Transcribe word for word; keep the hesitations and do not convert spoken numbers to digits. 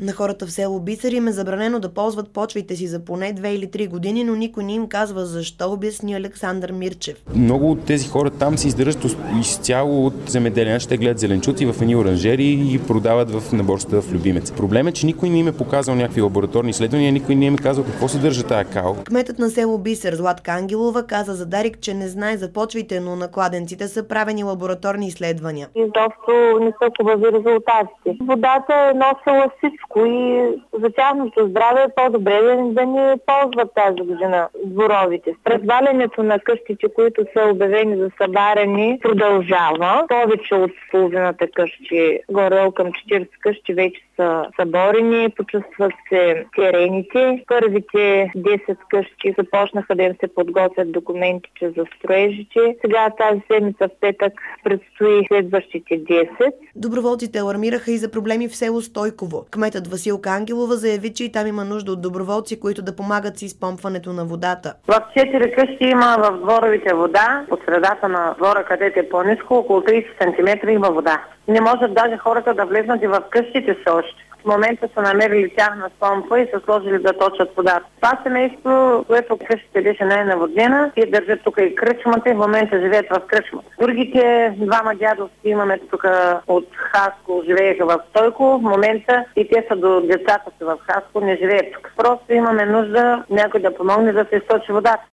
На хората в село Бисер им е забранено да ползват почвите си за поне две или три години, но никой не им казва защо, обясни Александър Мирчев. Много от тези хора там се издържат изцяло от земеделие. Те гледат зеленчуци в едни оранжери и ги продават в наборщата в Любимец. Проблем е, че никой не им е показал някакви лабораторни изследвания, никой не им е казал какво съдържа тая кал. Кметът на село Бисер Златка Ангелова каза за Дарик, че не знае за почвите, но на кладенците са правени лабораторни изследвания. Изобщо не са хубави резултатите. Водата е носила всичко и за тяхното здраве е по-добре да не ползват тази година дворовите. Развалянето на къщите, които са обявени за събарени, продължава. Повече от половината къщи, горе към четиридесет къщи вече са съборени, почувстват се терените. Първите десет къщи започнаха да им се подготвят документите за строежите. Сега тази седмица в петък предстои следващите десет. Доброволците алармираха и за проблеми в село Стойково. Кметът Василка Ангелова заяви, че и там има нужда от доброволци, които да помагат с изпомпването на водата. В четири къщи има в дворовите вода. От средата на двора, където е по-ниско, около тридесет сантиметра има вода. Не можат даже хората да влезнат и в къщите си още. В момента са намерили тяхна помпа и са сложили да точат водата. Това семейство, което къщите беше най-наводнена, и държат тук и кръчмата и в момента живеят в кръчмата. Другите двама дядовци имаме тук от Хаско, живееха в Стойко. В момента и те са до децата си в Хаско, не живеят тук. Просто имаме нужда някой да помогне да се източи водата.